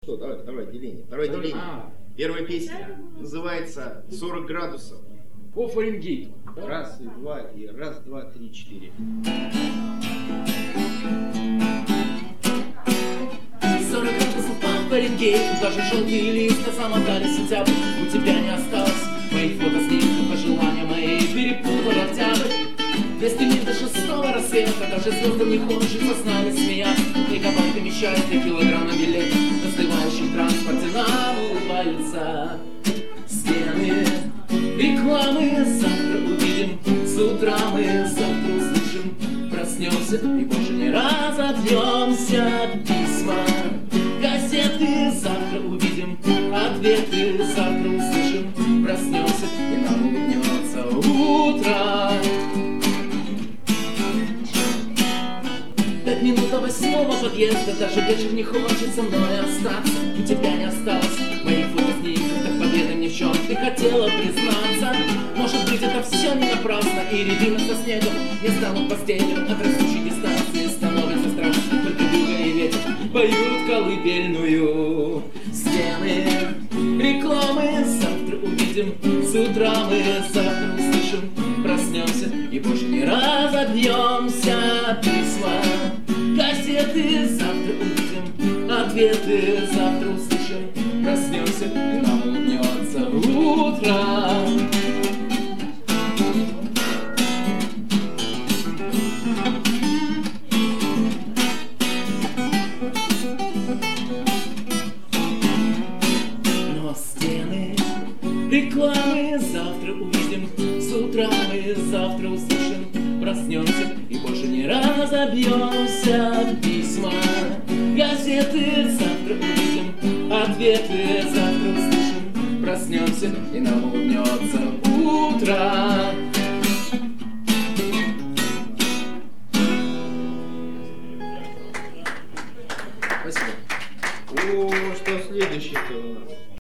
Что, давай деление. Давай деление. Первая песня называется «40 градусов». По Фаренгейту. Раз, и два, и раз, два, три, четыре. 40 градусов по Фаренгейту, даже желтые листья замотали сентябрь. У тебя не осталось моих фотоснимков, пожелания мои перепутал октябрь. 200 миль до 6-го рассвета, даже звездам не хочется с нами смеяться. Мегабайтами счастья, килограмма билетов, застывающих в транспорте нам улыбаются стены рекламы. Завтра увидим, с утра мы завтра услышим, проснемся и больше не разобьемся. Письма, газеты, завтра увидим, ответы, завтра услышим, проснемся и нам улыбнется утро. 5 минут до 8-го подъезда, даже вечер не хочется мной остаться. У тебя не осталось моих фотоснимков, так победы мне в чем ты хотела признаться. Может быть, это все не напрасно, и рябина со снегом не станут постелью. От растущей дистанции становится страшно, только юга и ветер поют колыбельную. Стены рекламы, завтра увидим, с утра мы завтра услышим, проснемся и больше не разобьемся. Письма, газеты, завтра увидим, ответы, завтра услышим, проснемся и нам улыбнется утро. Но стены рекламы, завтра увидим, с утра мы завтра услышим, проснемся и больше не разобьемся. Письма, газеты, завтра увидим, ответы, завтра услышим, проснемся и нам улыбнется утро. Спасибо. О, что следующее-то у нас?